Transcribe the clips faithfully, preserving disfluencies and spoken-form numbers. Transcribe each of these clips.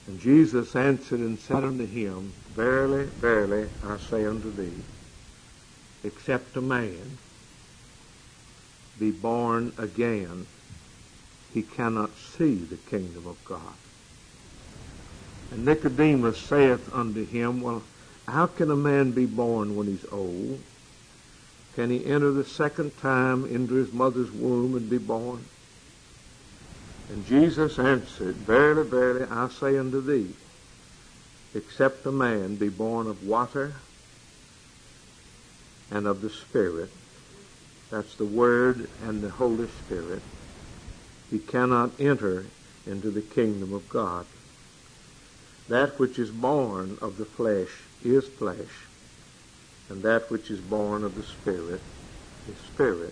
And Jesus answered and said unto him, Verily, verily, I say unto thee, except a man be born again, he cannot see the kingdom of God. And Nicodemus saith unto him, Well, how can a man be born when he's old? Can he enter the second time into his mother's womb and be born? And Jesus answered, Verily, verily, I say unto thee, except a man be born of water and of the Spirit, that's the Word and the Holy Spirit, he cannot enter into the kingdom of God. That which is born of the flesh is flesh, and that which is born of the Spirit is spirit.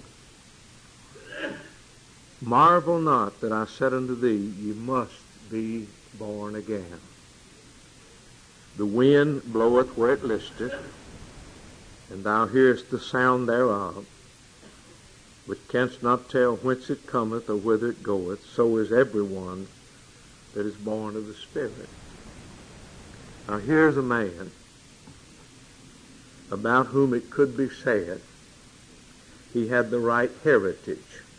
Marvel not that I said unto thee, Ye must be born again. The wind bloweth where it listeth, and thou hearest the sound thereof, but canst not tell whence it cometh or whither it goeth. So is every one that is born of the Spirit. Now here's a man about whom it could be said he had the right heritage.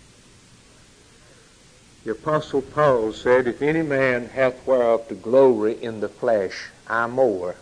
The Apostle Paul said, If any man hath whereof to glory in the flesh, I more.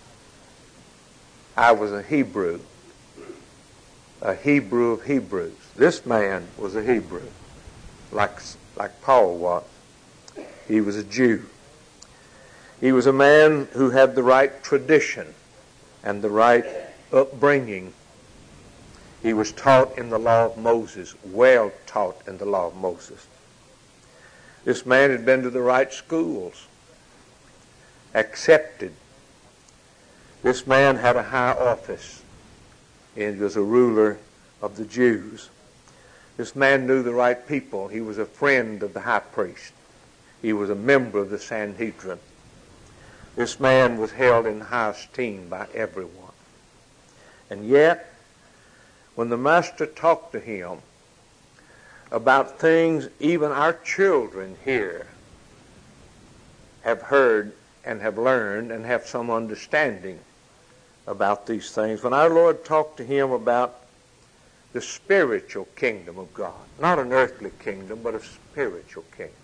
I was a Hebrew, a Hebrew of Hebrews. This man was a Hebrew, like, like Paul was. He was a Jew. He was a man who had the right tradition and the right upbringing. He was taught in the law of Moses, well taught in the law of Moses. This man had been to the right schools, accepted. This man had a high office, and was a ruler of the Jews. This man knew the right people. He was a friend of the high priest. He was a member of the Sanhedrin. This man was held in high esteem by everyone. And yet, when the Master talked to him about things even our children here have heard and have learned and have some understanding about these things. When our Lord talked to him about the spiritual kingdom of God, not an earthly kingdom, but a spiritual kingdom,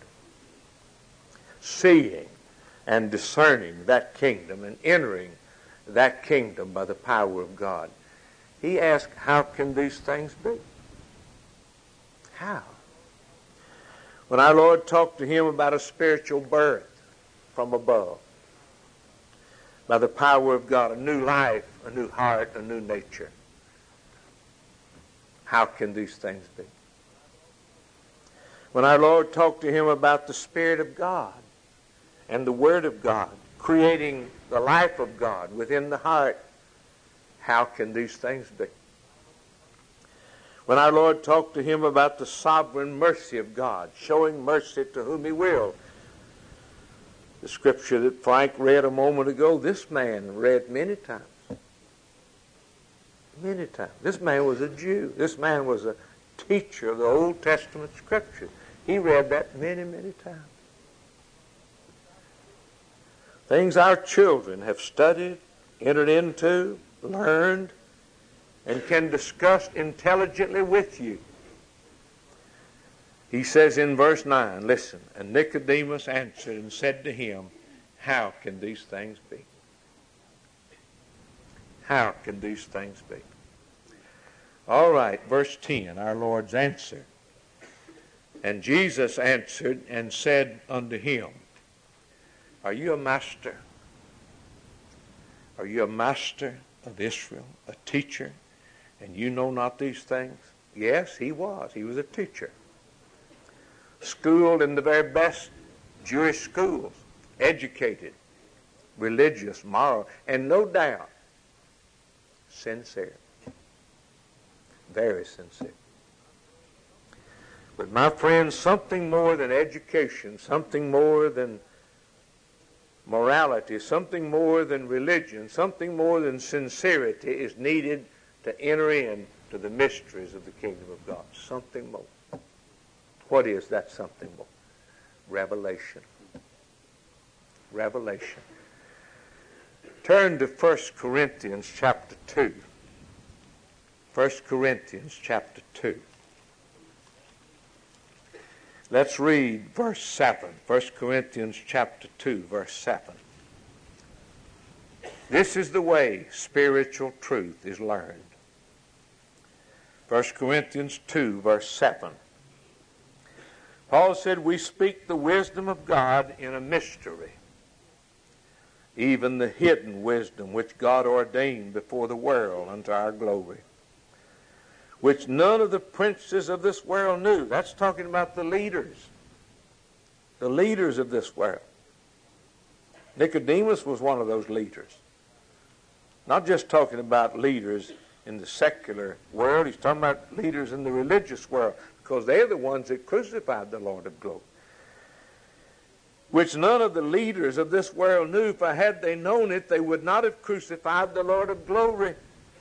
seeing and discerning that kingdom and entering that kingdom by the power of God, he asked, how can these things be? How? When our Lord talked to him about a spiritual birth from above, by the power of God, a new life, a new heart, a new nature, how can these things be? When our Lord talked to him about the Spirit of God and the Word of God, creating the life of God within the heart, how can these things be? When our Lord talked to him about the sovereign mercy of God, showing mercy to whom he will, the scripture that Frank read a moment ago, this man read many times. Many times. This man was a Jew. This man was a teacher of the Old Testament scripture. He read that many, many times. Things our children have studied, entered into, learned, and can discuss intelligently with you. He says in verse nine, listen, and Nicodemus answered and said to him, how can these things be? How can these things be? All right, verse ten, our Lord's answer. And Jesus answered and said unto him, are you a master? Are you a master of Israel, a teacher, and you know not these things? Yes, he was. He was a teacher. Schooled in the very best Jewish schools, educated, religious, moral, and no doubt sincere. Very sincere. But my friends, something more than education, something more than morality, something more than religion, something more than sincerity is needed to enter into the mysteries of the kingdom of God. Something more. What is that something more? Revelation. Revelation. Turn to First Corinthians chapter two. First Corinthians chapter two. Let's read verse seven. First Corinthians chapter two, verse seven. This is the way spiritual truth is learned. First Corinthians two, verse seven. Paul said, we speak the wisdom of God in a mystery, even the hidden wisdom which God ordained before the world unto our glory, which none of the princes of this world knew. That's talking about the leaders, the leaders of this world. Nicodemus was one of those leaders. Not just talking about leaders in the secular world, he's talking about leaders in the religious world, because they're the ones that crucified the Lord of glory. Which none of the leaders of this world knew, for had they known it, they would not have crucified the Lord of glory.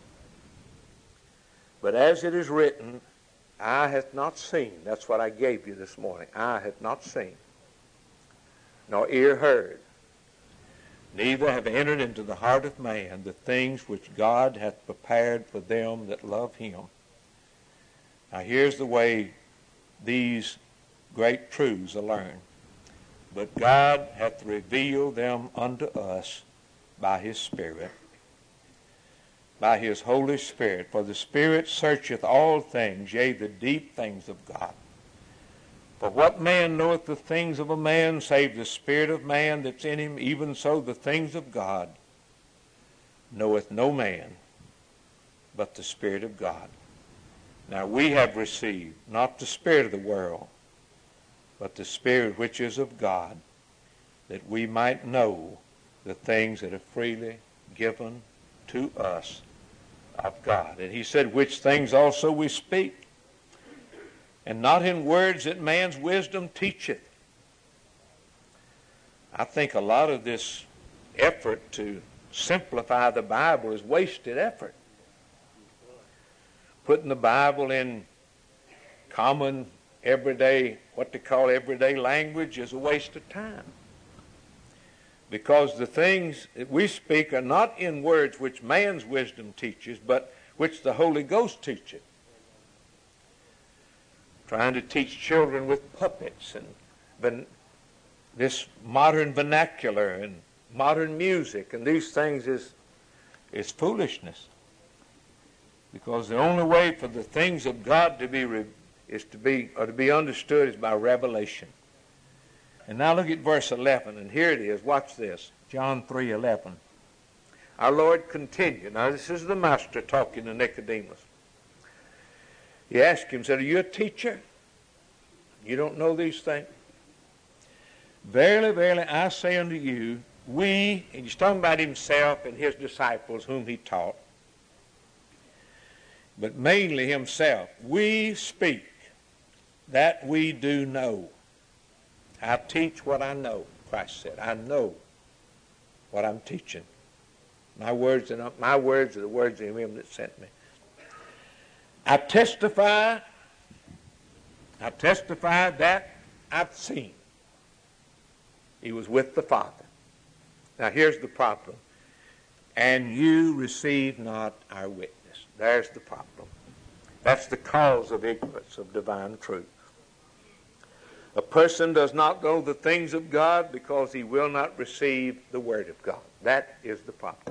But as it is written, eye hath not seen. That's what I gave you this morning. Eye hath not seen, nor ear heard, neither have entered into the heart of man the things which God hath prepared for them that love him. Now here's the way these great truths are learned. But God hath revealed them unto us by his Spirit, by his Holy Spirit. For the Spirit searcheth all things, yea, the deep things of God. For what man knoweth the things of a man, save the spirit of man that's in him? Even so the things of God knoweth no man, but the Spirit of God. Now we have received not the spirit of the world, but the Spirit which is of God, that we might know the things that are freely given to us of God. And he said, which things also we speak, and not in words that man's wisdom teacheth. I think a lot of this effort to simplify the Bible is wasted effort. Putting the Bible in common, everyday, what they call everyday language, is a waste of time. Because the things that we speak are not in words which man's wisdom teaches, but which the Holy Ghost teaches. Trying to teach children with puppets and ben- this modern vernacular and modern music and these things is, is foolishness. Because the only way for the things of God to be re- is to be or to be understood is by revelation. And now look at verse eleven, and here it is. Watch this. John three eleven. Our Lord continued. Now this is the master talking to Nicodemus. He asked him, said, are you a teacher? You don't know these things? Verily, verily, I say unto you, we, and he's talking about himself and his disciples whom he taught, but mainly himself, we speak that we do know. I teach what I know, Christ said. I know what I'm teaching. My words are not my words are the words of him that sent me. I testify, I testify that I've seen. He was with the Father. Now here's the problem. And you receive not our witness. There's the problem. That's the cause of ignorance of divine truth. A person does not know the things of God because he will not receive the Word of God. That is the problem.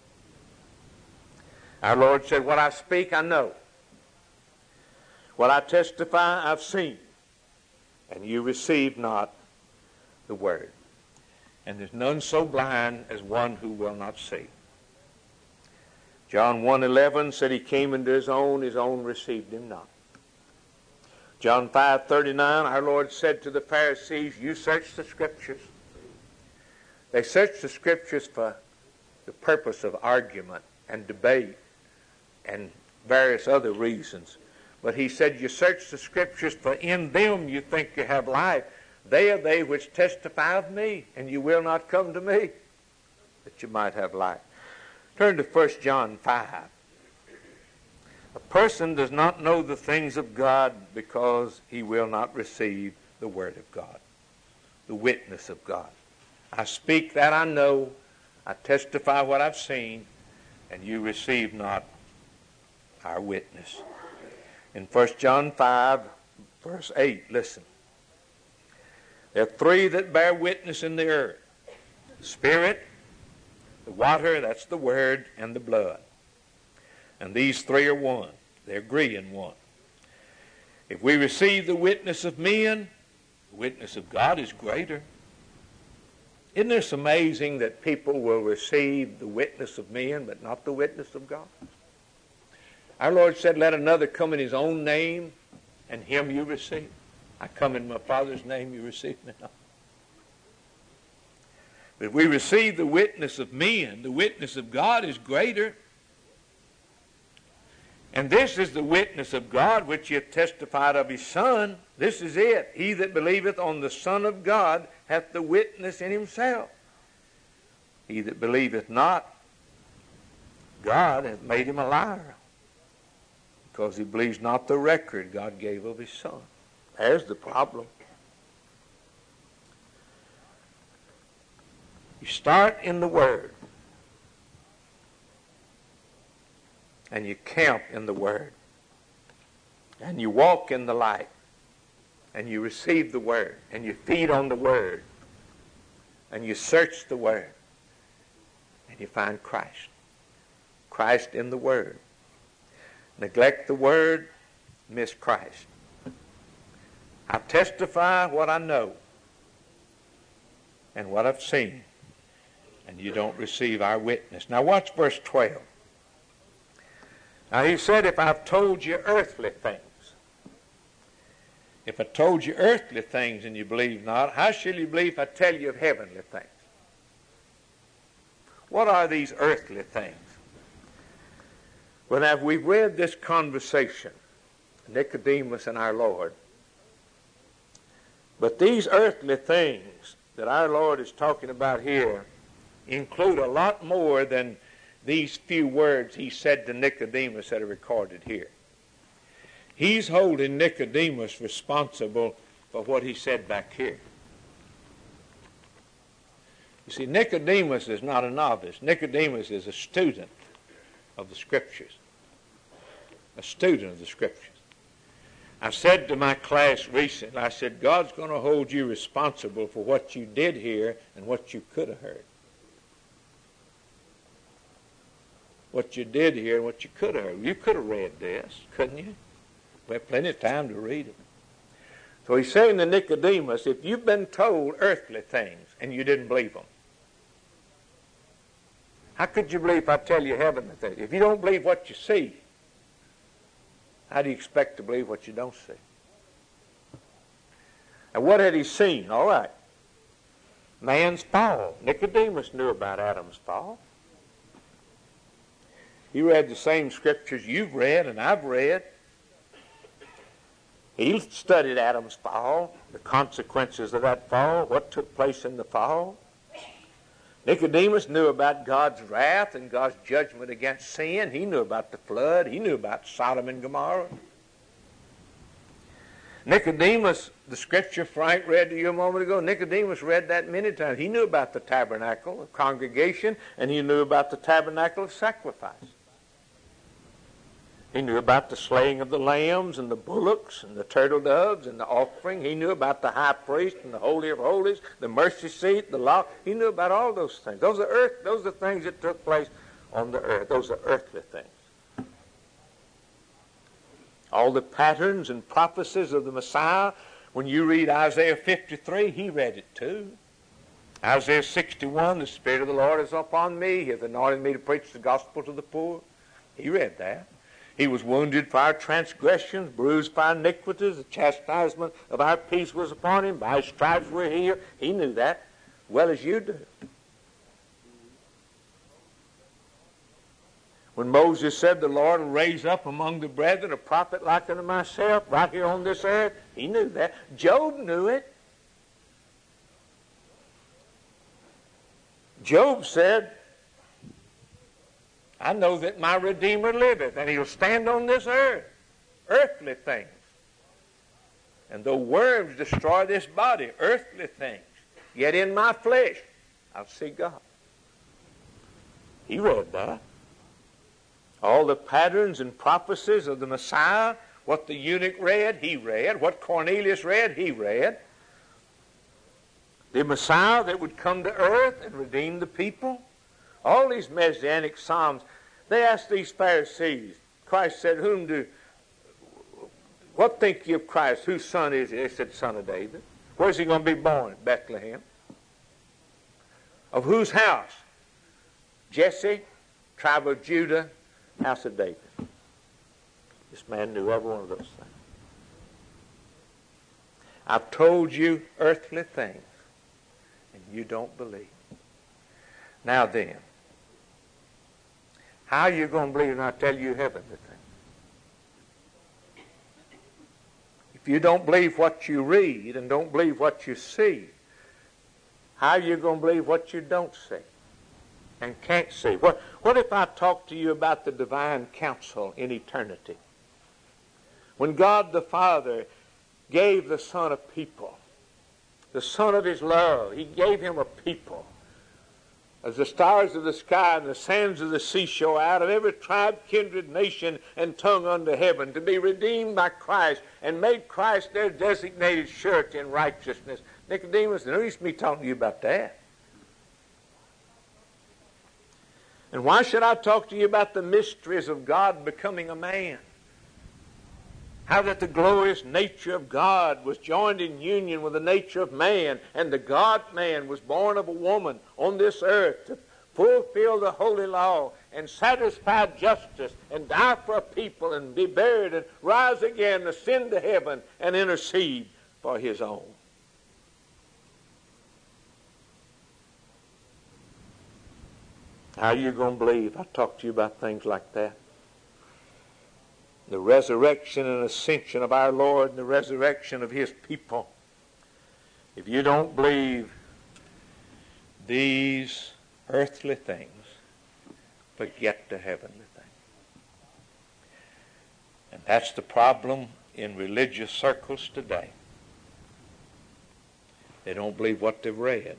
Our Lord said, what I speak, I know. What I testify, I've seen. And you receive not the Word. And there's none so blind as one who will not see. John one eleven said he came into his own, his own received him not. John five thirty-nine, our Lord said to the Pharisees, you search the Scriptures. They search the Scriptures for the purpose of argument and debate and various other reasons. But he said, you search the Scriptures, for in them you think you have life. They are they which testify of me, and you will not come to me, that you might have life. Turn to First John five. A person does not know the things of God because he will not receive the Word of God, the witness of God. I speak that I know, I testify what I've seen, and you receive not our witness. In First John five, verse eight, listen. There are three that bear witness in the earth. The Spirit, the water, that's the Word, and the blood. And these three are one. They agree in one. If we receive the witness of men, the witness of God is greater. Isn't this amazing that people will receive the witness of men, but not the witness of God? Our Lord said, let another come in his own name, and him you receive. I come in my Father's name, you receive me not. But if we receive the witness of men, the witness of God is greater. And this is the witness of God which he hath testified of his Son. This is it. He that believeth on the Son of God hath the witness in himself. He that believeth not, God hath made him a liar, because he believes not the record God gave of his Son. There's the problem. You start in the Word, and you camp in the Word, and you walk in the light, and you receive the Word, and you feed on the Word, and you search the Word, and you find Christ. Christ in the Word. Neglect the Word, miss Christ. I testify what I know and what I've seen, and you don't receive our witness. Now watch verse twelve. Now he said, if I've told you earthly things, if I told you earthly things and you believe not, how shall you believe if I tell you of heavenly things? What are these earthly things? Well, now we've read this conversation, Nicodemus and our Lord. But these earthly things that our Lord is talking about here include a lot more than these few words he said to Nicodemus that are recorded here. He's holding Nicodemus responsible for what he said back here. You see, Nicodemus is not a novice. Nicodemus is a student of the Scriptures. A student of the Scriptures. I said to my class recently, I said, God's going to hold you responsible for what you did hear and what you could have heard. What you did hear and what you could have heard. You could have read this, couldn't you? We have plenty of time to read it. So he's saying to Nicodemus, if you've been told earthly things and you didn't believe them, how could you believe if I tell you heavenly things? If you don't believe what you see, how do you expect to believe what you don't see? And what had he seen? All right. Man's fall. Nicodemus knew about Adam's fall. He read the same scriptures you've read and I've read. He studied Adam's fall, the consequences of that fall, what took place in the fall. Nicodemus knew about God's wrath and God's judgment against sin. He knew about the flood. He knew about Sodom and Gomorrah. Nicodemus, the scripture Frank read to you a moment ago, Nicodemus read that many times. He knew about the tabernacle of congregation, and he knew about the tabernacle of sacrifice. He knew about the slaying of the lambs and the bullocks and the turtle doves and the offering. He knew about the high priest and the Holy of Holies, the mercy seat, the law. He knew about all those things. Those are earth. Those are things that took place on the earth. Those are earthly things. All the patterns and prophecies of the Messiah. When you read Isaiah fifty-three, he read it too. Isaiah sixty-one, the Spirit of the Lord is upon me. He hath anointed me to preach the gospel to the poor. He read that. He was wounded for our transgressions, bruised for our iniquities. The chastisement of our peace was upon him. By his stripes we're healed. He knew that well as you do. When Moses said the Lord will raise up among the brethren a prophet like unto myself right here on this earth, he knew that. Job knew it. Job said, I know that my Redeemer liveth, and he'll stand on this earth. Earthly things. And though worms destroy this body, earthly things. Yet in my flesh I'll see God. He read that. All the patterns and prophecies of the Messiah, what the eunuch read, he read. What Cornelius read, he read. The Messiah that would come to earth and redeem the people. All these Messianic Psalms. They asked these Pharisees, Christ said, whom do, what think ye of Christ? Whose son is he? They said, son of David. Where's he going to be born? Bethlehem. Of whose house? Jesse, tribe of Judah, house of David. This man knew every one of those things. I've told you earthly things, and you don't believe. Now then, how are you going to believe when I tell you heavenly things? If you don't believe what you read and don't believe what you see, how are you going to believe what you don't see and can't see? What, what if I talk to you about the divine counsel in eternity? When God the Father gave the Son a people, the Son of His love, He gave Him a people, as the stars of the sky and the sands of the seashore, out of every tribe, kindred, nation, and tongue under heaven, to be redeemed by Christ and made Christ their designated surety in righteousness. Nicodemus, there used to be talking to you about that. And why should I talk to you about the mysteries of God becoming a man? How that the glorious nature of God was joined in union with the nature of man, and the God-man was born of a woman on this earth to fulfill the holy law and satisfy justice and die for a people and be buried and rise again, ascend to heaven and intercede for His own. How are you going to believe I talk to you about things like that? The resurrection and ascension of our Lord and the resurrection of His people. If you don't believe these earthly things, forget the heavenly things. And that's the problem in religious circles today. They don't believe what they've read.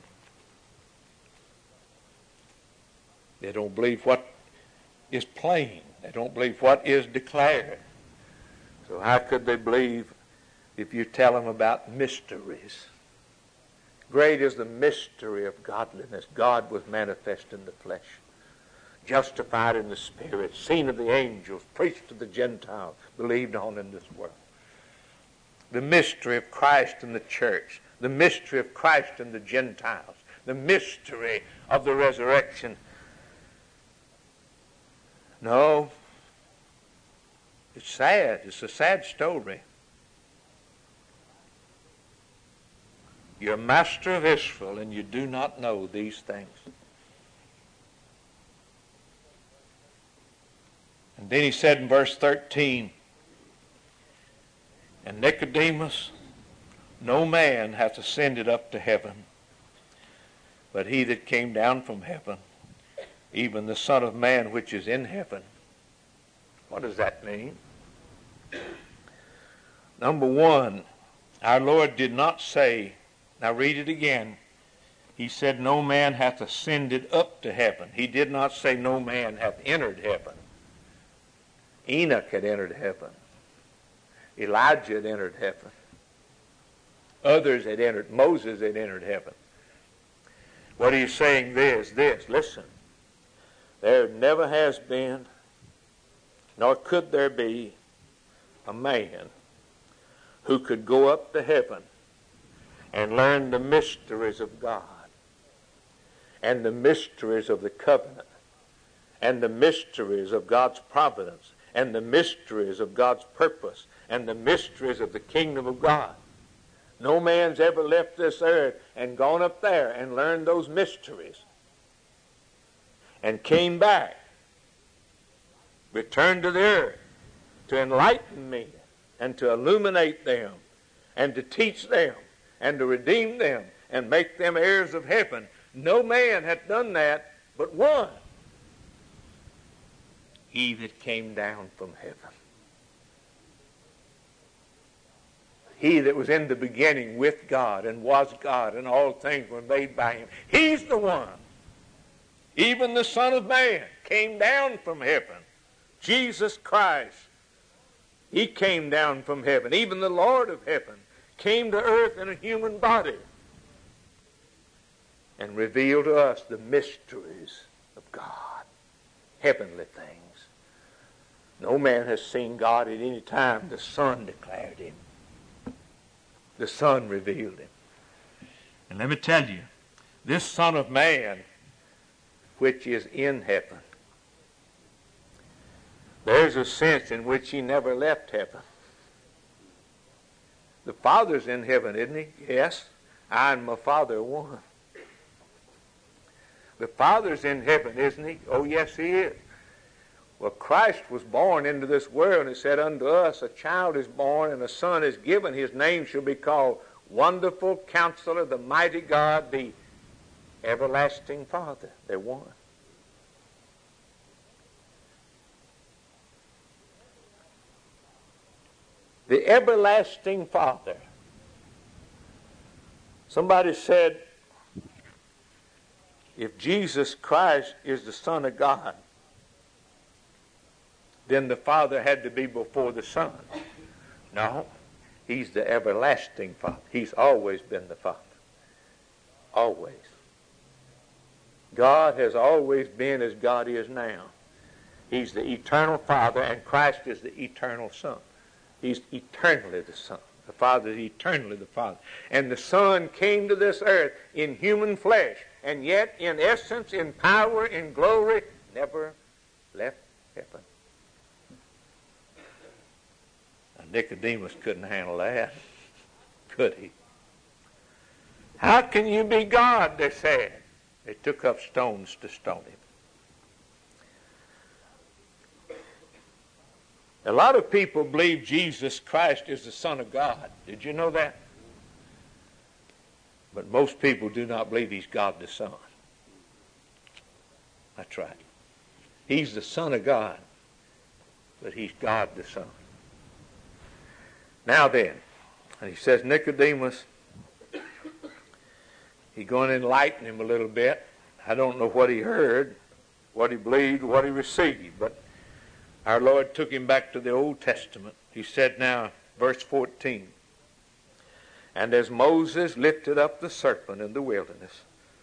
They don't believe what is plain. They don't believe what is declared. So how could they believe if you tell them about mysteries? Great is the mystery of godliness. God was manifest in the flesh, justified in the Spirit, seen of the angels, preached to the Gentiles, believed on in this world. The mystery of Christ in the church, the mystery of Christ in the Gentiles, the mystery of the resurrection. No, it's sad. It's a sad story. You're a master of Israel and you do not know these things. And then he said in verse thirteen, and Nicodemus, no man hath ascended up to heaven, but he that came down from heaven, even the Son of Man which is in heaven. What does that mean? Number one, our Lord did not say, now read it again, He said no man hath ascended up to heaven. He did not say no man hath entered heaven. Enoch had entered heaven. Elijah had entered heaven. Others had entered, Moses had entered heaven. What He's saying is this, listen. There never has been, nor could there be, a man who could go up to heaven and learn the mysteries of God and the mysteries of the covenant and the mysteries of God's providence and the mysteries of God's purpose and the mysteries of the kingdom of God. No man's ever left this earth and gone up there and learned those mysteries and came back, returned to the earth to enlighten men and to illuminate them and to teach them and to redeem them and make them heirs of heaven. No man hath done that but one. He that came down from heaven. He that was in the beginning with God and was God, and all things were made by him. He's the one. Even the Son of Man came down from heaven. Jesus Christ, he came down from heaven. Even the Lord of heaven came to earth in a human body and revealed to us the mysteries of God, heavenly things. No man has seen God at any time. The Son declared him. The Son revealed him. And let me tell you, this Son of Man, which is in heaven, there's a sense in which he never left heaven. The Father's in heaven, isn't he? Yes. I and my Father are one. The Father's in heaven, isn't he? Oh, yes, he is. Well, Christ was born into this world, and he said, unto us a child is born, and a son is given. His name shall be called Wonderful Counselor, the Mighty God, the Everlasting Father. They're one. The Everlasting Father. Somebody said, if Jesus Christ is the Son of God, then the Father had to be before the Son. No, he's the everlasting Father. He's always been the Father. Always. God has always been as God is now. He's the eternal Father, and Christ is the eternal Son. He's eternally the Son. The Father is eternally the Father. And the Son came to this earth in human flesh, and yet in essence, in power, in glory, never left heaven. Now, Nicodemus couldn't handle that, could he? How can you be God, they said. They took up stones to stone him. A lot of people believe Jesus Christ is the Son of God. Did you know that? But most people do not believe he's God the Son. That's right. He's the Son of God, but he's God the Son. Now then, and he says, Nicodemus, he's going to enlighten him a little bit. I don't know what he heard, what he believed, what he received, but our Lord took him back to the Old Testament. He said now, verse fourteen, and as Moses lifted up the serpent in the wilderness.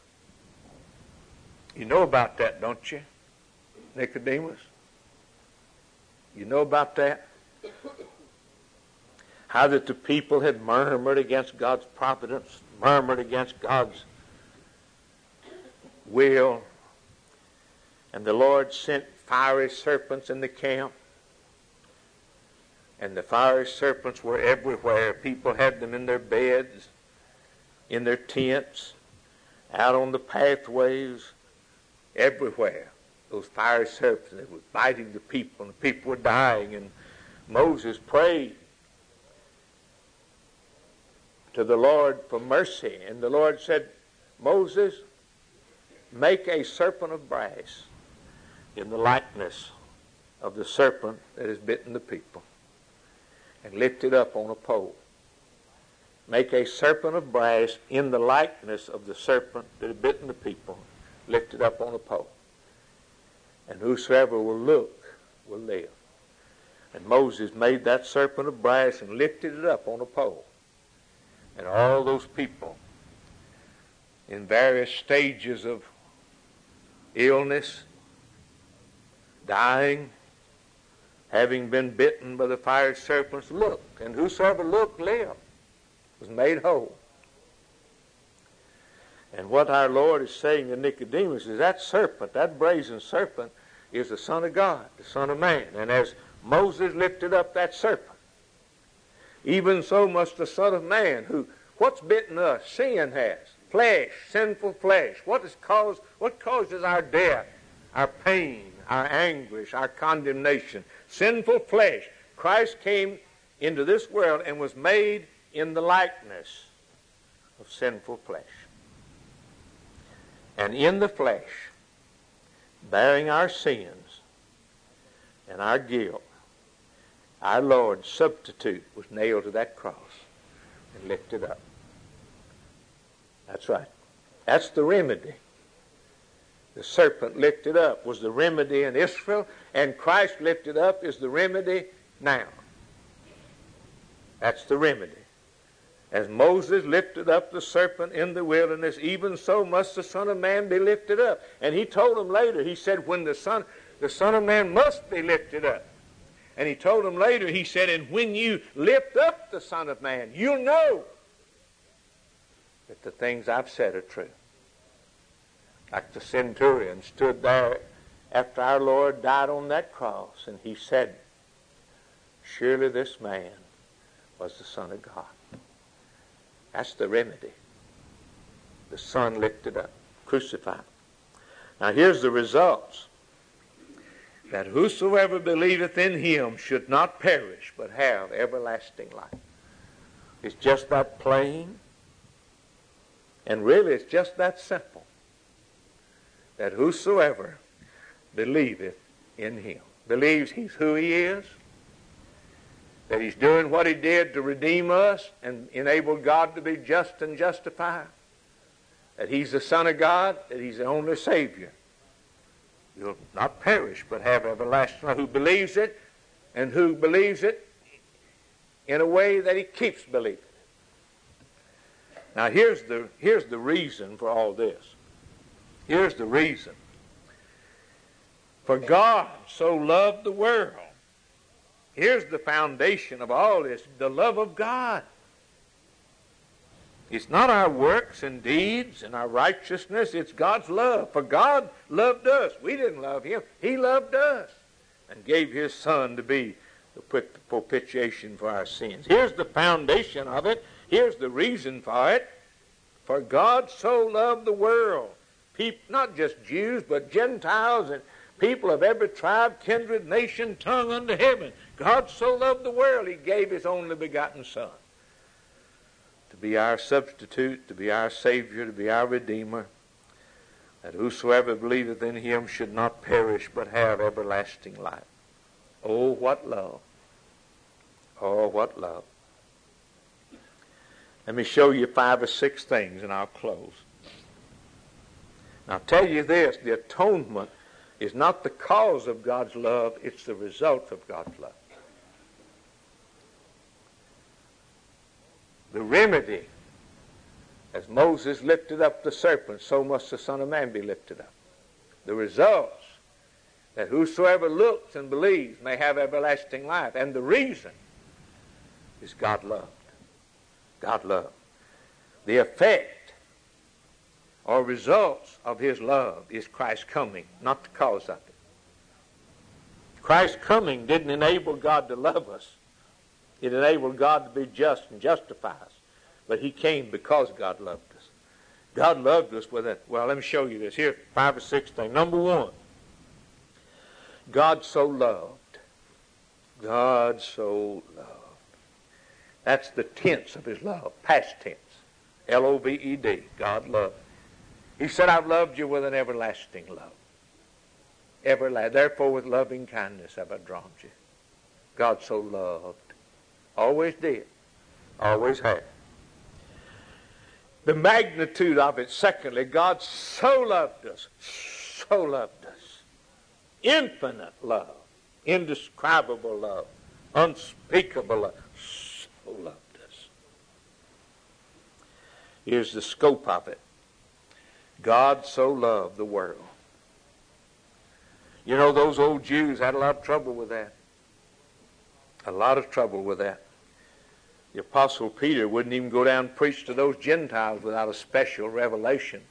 You know about that, don't you, Nicodemus? You know about that? How that the people had murmured against God's providence, murmured against God's will, and the Lord sent fiery serpents in the camp, and the fiery serpents were everywhere. People had them in their beds, in their tents, out on the pathways, everywhere. Those fiery serpents, they were biting the people, and the people were dying, and Moses prayed to the Lord for mercy, and the Lord said, Moses, make a serpent of brass in the likeness of the serpent that has bitten the people, and lift it up on a pole. Make a serpent of brass in the likeness of the serpent that had bitten the people, lift it up on a pole. And whosoever will look will live. And Moses made that serpent of brass and lifted it up on a pole. And all those people in various stages of illness, dying, having been bitten by the fiery serpents, looked, and whosoever looked lived, was made whole. And what our Lord is saying to Nicodemus is that serpent, that brazen serpent, is the Son of God, the Son of Man. And as Moses lifted up that serpent, even so must the Son of Man, who, what's bitten us? Sin has. Flesh, sinful flesh. What has caused, what causes our death, our pain, our anguish, our condemnation? Sinful flesh. Christ came into this world and was made in the likeness of sinful flesh. And in the flesh, bearing our sins and our guilt, our Lord's substitute was nailed to that cross. and lifted up. That's right. That's the remedy. The serpent lifted up was the remedy in Israel, and Christ lifted up is the remedy now. That's the remedy. As Moses lifted up the serpent in the wilderness, even so must the Son of Man be lifted up. And he told them later, he said, when the Son, the Son of Man must be lifted up. And he told them later, he said, and when you lift up the Son of Man, you'll know that the things I've said are true. Like the centurion stood there after our Lord died on that cross, and he said, surely this man was the Son of God. That's the remedy. The Son lifted up, crucified. Now here's the results. That whosoever believeth in him should not perish, but have everlasting life. It's just that plain. And really it's just that simple. That whosoever believeth in him, believes he's who he is, that he's doing what he did to redeem us and enable God to be just and justified, that he's the Son of God, that he's the only Savior. You'll not perish, but have everlasting life. Who believes it, and who believes it in a way that he keeps believing it. Now here's the, here's the reason for all this. Here's the reason. For God so loved the world. Here's the foundation of all this, the love of God. It's not our works and deeds and our righteousness, it's God's love. For God loved us. We didn't love him. He loved us and gave his Son to be the propitiation for our sins. Here's the foundation of it. Here's the reason for it. For God so loved the world. People, not just Jews, but Gentiles and people of every tribe, kindred, nation, tongue under heaven. God so loved the world, he gave his only begotten Son to be our substitute, to be our Savior, to be our Redeemer, that whosoever believeth in him should not perish, but have everlasting life. Oh, what love. Oh, what love. Let me show you five or six things and I'll close. Now, I'll tell you this, the atonement is not the cause of God's love, it's the result of God's love. The remedy, as Moses lifted up the serpent, so must the Son of Man be lifted up. The results, that whosoever looks and believes may have everlasting life. And the reason is God loved. God loved. The effect or results of his love is Christ's coming, not the cause of it. Christ's coming didn't enable God to love us. It enabled God to be just and justify us. But he came because God loved us. God loved us with it. Well, let me show you this. Here, five or six things. Number one, God so loved. God so loved. That's the tense of his love, past tense. L O V E D, God loved. He said, I've loved you with an everlasting love. Everlasting. Therefore, with loving kindness have I drawn you. God so loved. Always did. Always had. The magnitude of it, secondly, God so loved us. So loved us. Infinite love. Indescribable love. Unspeakable love. So loved us. Here's the scope of it. God so loved the world. You know, those old Jews had a lot of trouble with that. A lot of trouble with that. The Apostle Peter wouldn't even go down and preach to those Gentiles without a special revelation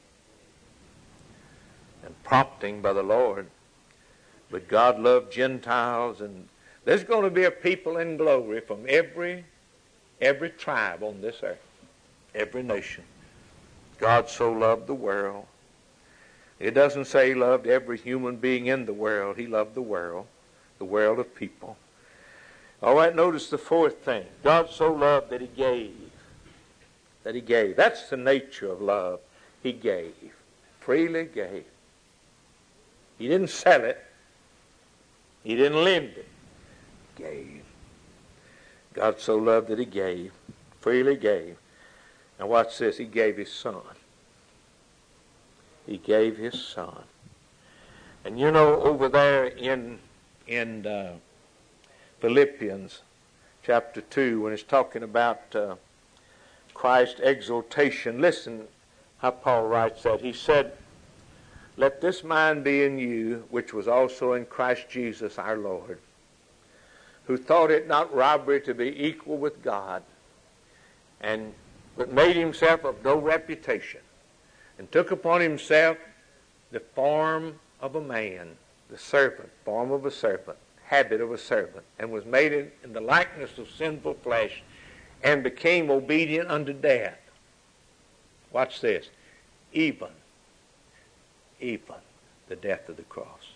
and prompting by the Lord. But God loved Gentiles, and there's going to be a people in glory from every, every tribe on this earth, every nation. God so loved the world. It doesn't say he loved every human being in the world. He loved the world, the world of people. All right, notice the fourth thing. God so loved that he gave. That he gave. That's the nature of love. He gave. Freely gave. He didn't sell it. He didn't lend it. He gave. God so loved that he gave. Freely gave. Now watch this. He gave his son. He gave his son. And you know, over there in, in uh, Philippians chapter two, when it's talking about uh, Christ's exaltation, listen how Paul writes that. He said, let this mind be in you, which was also in Christ Jesus our Lord, who thought it not robbery to be equal with God, and but made himself of no reputation, and took upon himself the form of a man, the servant, form of a servant, habit of a servant, and was made in, in the likeness of sinful flesh, and became obedient unto death. Watch this. Even, even the death of the cross.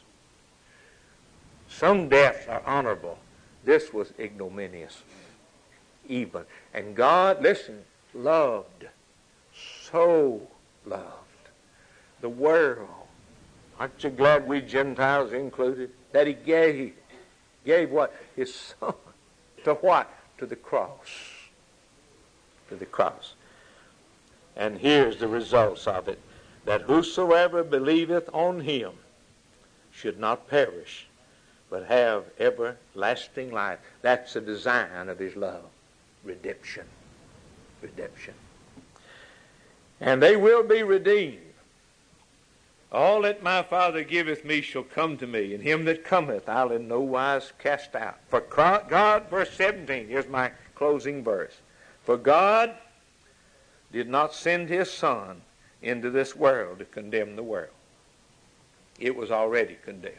Some deaths are honorable. This was ignominious. Even. And God, listen, loved, so loved the world. Aren't you glad we Gentiles included? That he gave. Gave what? His son. To what? To the cross. To the cross. And here's the results of it. That whosoever believeth on him should not perish, but have everlasting life. That's the design of his love. Redemption. Redemption. And they will be redeemed. All that my Father giveth me shall come to me, and him that cometh I'll in no wise cast out. For God, verse seventeen, here's my closing verse. For God did not send his Son into this world to condemn the world. It was already condemned.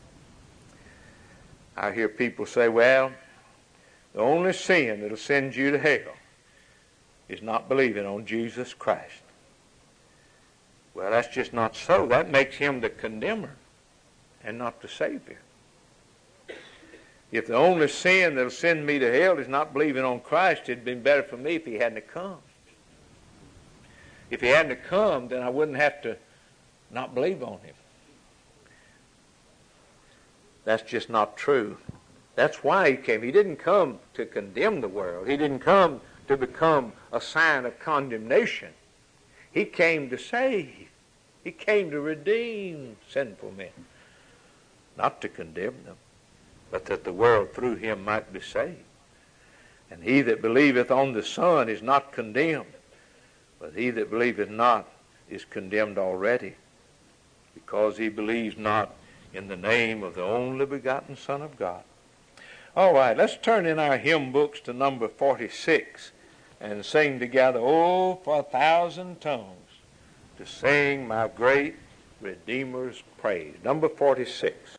I hear people say, well, the only sin that'll send you to hell is not believing on Jesus Christ. Well, that's just not so. That makes him the condemner and not the Savior. If the only sin that'll send me to hell is not believing on Christ, it'd been better for me if he hadn't come. If he hadn't come, then I wouldn't have to not believe on him. That's just not true. That's why he came. He didn't come to condemn the world. He didn't come to become a sign of condemnation. He came to save. He came to redeem sinful men. Not to condemn them, but that the world through him might be saved. And he that believeth on the Son is not condemned, but he that believeth not is condemned already, because he believes not in the name of the only begotten Son of God. All right, let's turn in our hymn books to number forty-six and sing together, oh, for a thousand tongues to sing my great Redeemer's praise. Number forty-six.